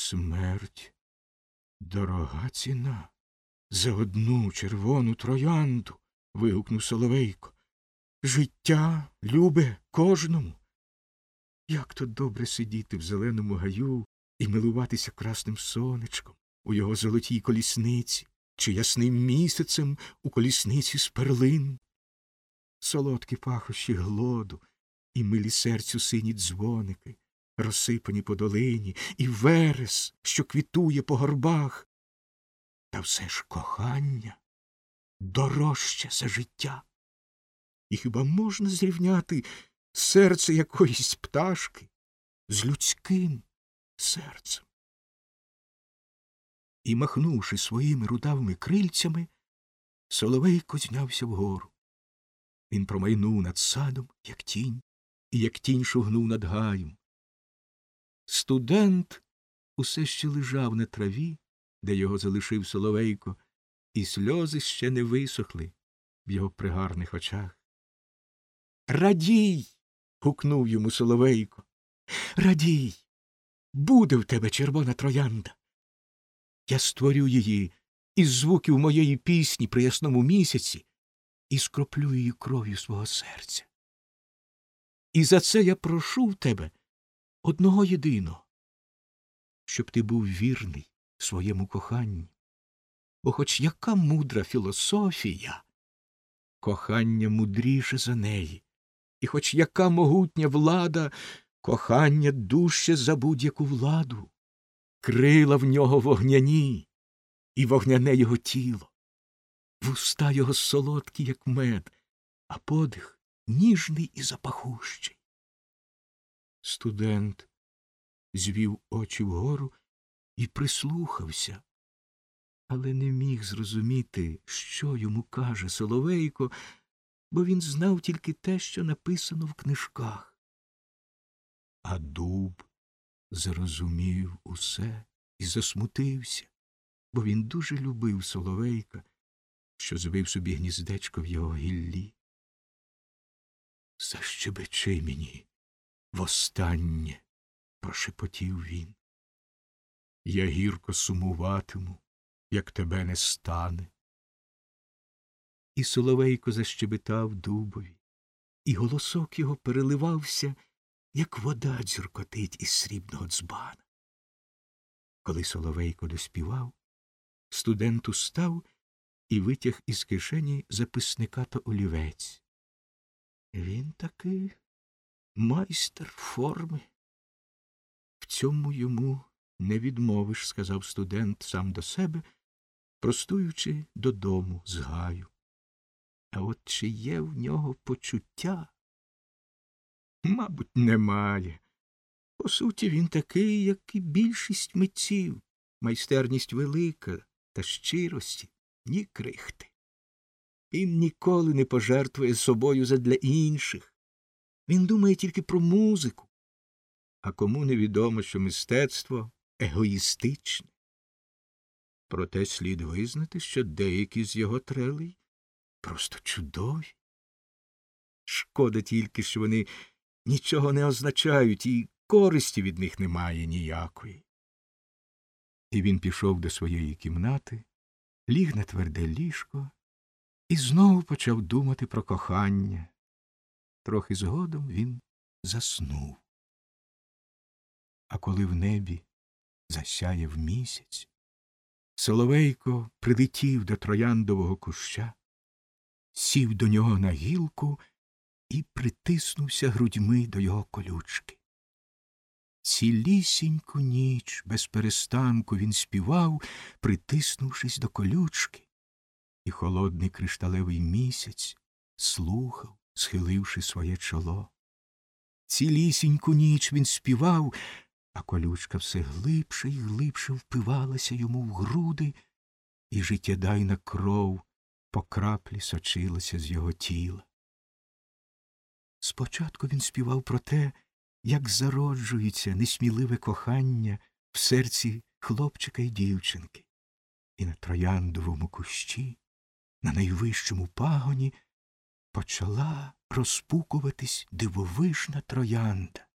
Смерть — дорога ціна за одну червону троянду, — вигукнув Соловейко. Життя любе кожному. Як то добре сидіти в зеленому гаю і милуватися красним сонечком у його золотій колісниці чи ясним місяцем у колісниці з перлин. Солодкі пахощі глоду і милі серцю сині дзвоники, розсипані по долині, і верес, що квітує по горбах. Та все ж кохання дорожче за життя. І хіба можна зрівняти серце якоїсь пташки з людським серцем? І, махнувши своїми рудавими крильцями, Соловейко знявся вгору. Він промайнув над садом, як тінь, і як тінь шугнув над гаєм. Студент усе ще лежав на траві, де його залишив Соловейко, і сльози ще не висохли в його пригарних очах. «Радій!» — гукнув йому Соловейко. «Радій! Буде в тебе червона троянда. Я створю її із звуків моєї пісні при ясному місяці і скроплю її кров'ю свого серця. І за це я прошу в тебе одного єдиного, щоб ти був вірний своєму коханню. Бо хоч яка мудра філософія, кохання мудріше за неї. І хоч яка могутня влада, кохання дужче за будь-яку владу. Крила в нього вогняні, і вогняне його тіло. Вуста його солодкі, як мед, а подих ніжний і запахущий. Студент звів очі вгору і прислухався, але не міг зрозуміти, що йому каже Соловейко, бо він знав тільки те, що написано в книжках. А дуб зрозумів усе і засмутився, бо він дуже любив Соловейка, що звив собі гніздечко в його гіллі. «Защебечи мені востаннє», – прошепотів він. «Я гірко сумуватиму, як тебе не стане». І Соловейко защебетав дубові, і голосок його переливався, як вода дзюркотить із срібного дзбана. Коли Соловейко доспівав, студент устав і витяг із кишені записника та олівець. Він таки майстер форми. В цьому йому не відмовиш, сказав студент сам до себе, простуючи додому з гаю. А от чи є в нього почуття? Мабуть, немає. По суті, він такий, як і більшість митців. Майстерність велика, та щирості ні крихти. Він ніколи не пожертвує собою задля інших. Він думає тільки про музику. А кому невідомо, що мистецтво егоїстичне. Проте слід визнати, що деякі з його трелей просто чудові. Шкода тільки, що вони нічого не означають, і користі від них немає ніякої. І він пішов до своєї кімнати, ліг на тверде ліжко і знову почав думати про кохання. Трохи згодом він заснув. А коли в небі засяяв місяць, Соловейко прилетів до трояндового куща, сів до нього на гілку і притиснувся грудьми до його колючки. Цілісіньку ніч без перестанку він співав, притиснувшись до колючки, і холодний кришталевий місяць слухав, схиливши своє чоло. Цілісіньку ніч він співав, а колючка все глибше й глибше впивалася йому в груди, і життєдайна кров по краплі сочилася з його тіла. Спочатку він співав про те, як зароджується несміливе кохання в серці хлопчика й дівчинки. І на трояндовому кущі, на найвищому пагоні, почала розпукуватись дивовижна троянда.